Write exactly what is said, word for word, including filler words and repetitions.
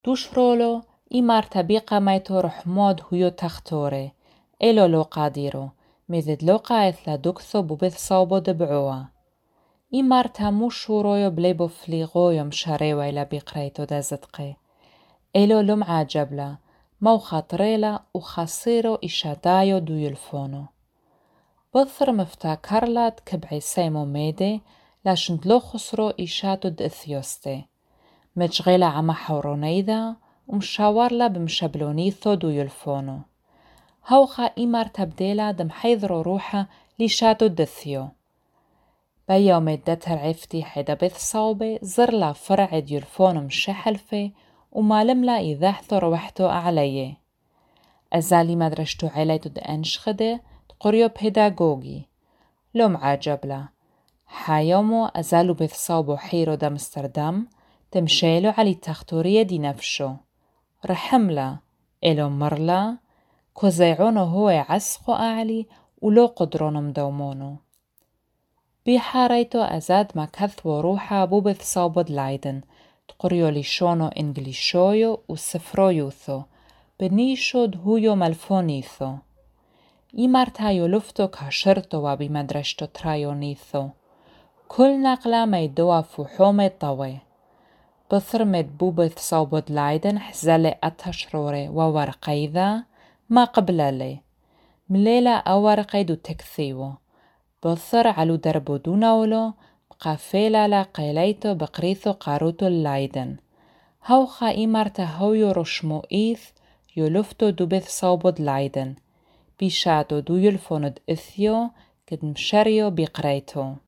دوشرولو ای مرتبیقا میتو رحماد هیو تختوره ایلو لو قادیرو میزد لو قایثلا دوکثو بوبث صابو دبعوا. ای مرتا موشورویو بلیبو فلیغویو مشاري ويلا بقريتو دازدقي ایلو لوم عاجبلا مو خاطريلا وخاصيرو إشادايو دو يلفونو. بثر مفتاكرلات كبعي سيمو ميدي لاشنت لو خسرو إشاتو دأثيوستي متشغيلة عما حورونيدا ومشاورلا بمشابلونيثو دو يلفونو. هوخا إيمار تبديلا دم حيذرو روحا ليشاتو دثيو. بيوم الدتر عفتي حدا بث صوبي زرلا فرع ديلفونو مشحلفي ومالملا إذاحثو روحتو أعليه. أزالي مدرشتو عليتو دأنشخده تقريو بيداغوغي. لوم عاجبلا. حايومو أزالو بث صوبو حيرو دامستردام تمشيلو علي تختورية دي نفشو. رحملا إلو مرلا كوزيعونو هو عسخو أعلي ولو قدرونو مدومونو. بيحاريتو أزاد ما كثو روحا بوبث صوبد لايدن تقريو ليشونو إنجليشويو وسفرويوثو بنيشو دهويو ملفونيثو. إيمارتايو لفتو كاشرتو وابي مدرشتو ترايونيثو. كل نقلة ميدوا فحومي طوي. بثرمد بوبث صوبد لايدن حزالي أتشروري وورقيذا ما قبلالي. مليلة أورقيدو تكثيو. بثر علو دربو دوناولو بقافيلا لا قيليتو بقريثو قاروتو اللايدن. هوخا إيمارتا هويو رشمو إيث يلفتو دوبث صوبد لايدن. بيشاتو دو يلفوند إثيو كد مشاريو بقريتو.